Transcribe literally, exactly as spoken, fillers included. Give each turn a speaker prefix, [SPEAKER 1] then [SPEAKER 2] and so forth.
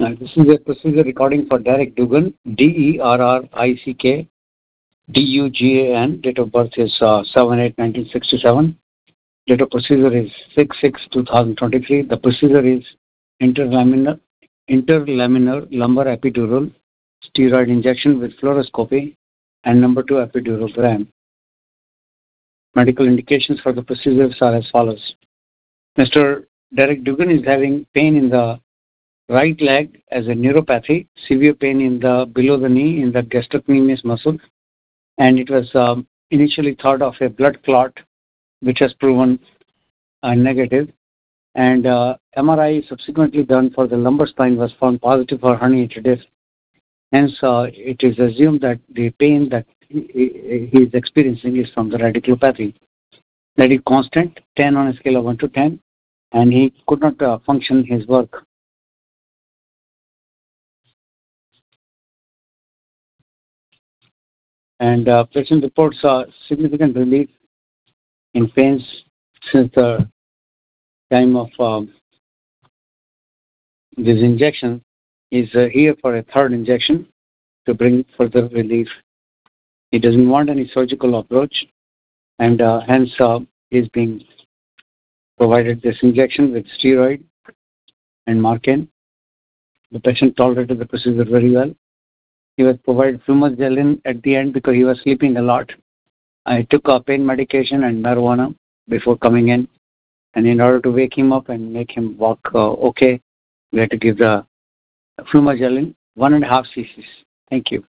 [SPEAKER 1] Uh, This is a procedure recording for Derek Dugan, D E R R I C K, D U G A N. Date of birth is uh, seven eight nineteen sixty-seven. Date of procedure is six six twenty twenty-three. The procedure is interlaminar, interlaminar lumbar epidural steroid injection with fluoroscopy and number two epidural gram. Medical indications for the procedures are as follows. Mister Derek Dugan is having pain in the right leg as a neuropathy, severe pain in the below the knee in the gastrocnemius muscle, and it was um, initially thought of a blood clot, which has proven uh, negative. And uh, M R I subsequently done for the lumbar spine was found positive for herniated disc. Hence, uh, it is assumed that the pain that he, he he is experiencing is from the radiculopathy. That is constant, ten on a scale of one to ten, and he could not uh, function his work. And uh, patient reports uh, significant relief in pains since the time of um, this injection. Is uh, here for a third injection to bring further relief. He doesn't want any surgical approach, and uh, hence uh, is being provided this injection with steroid and Marcaine. The patient tolerated the procedure very well. He was provided flumazenil at the end because he was sleeping a lot. I took a pain medication and marijuana before coming in, and in order to wake him up and make him walk uh, okay, we had to give the flumazenil one and a half cc's. Thank you.